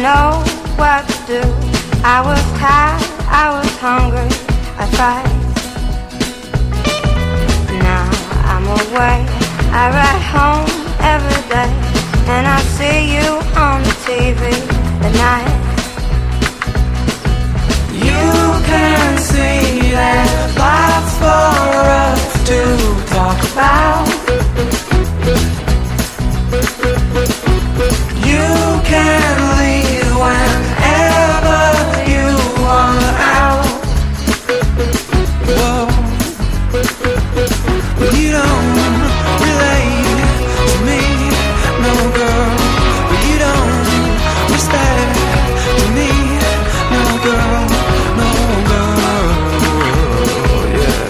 know what to do. I was tired, I was hungry, I fight. Now I'm away, I ride home every day, and I see you on the TV at night. You can see there's lots for us to talk about. You can leave whenever you want out. Whoa. But you don't relate to me, no girl. But you don't respect to me, no girl, no girl. Yeah.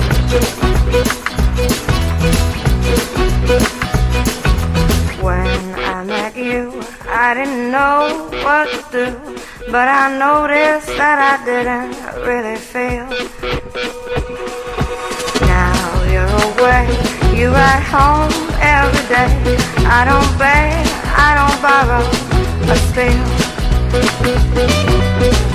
When I met you, I didn't know what to do, but I noticed that I didn't really feel. Now you're away, you ride home every day. I don't beg, I don't borrow, but still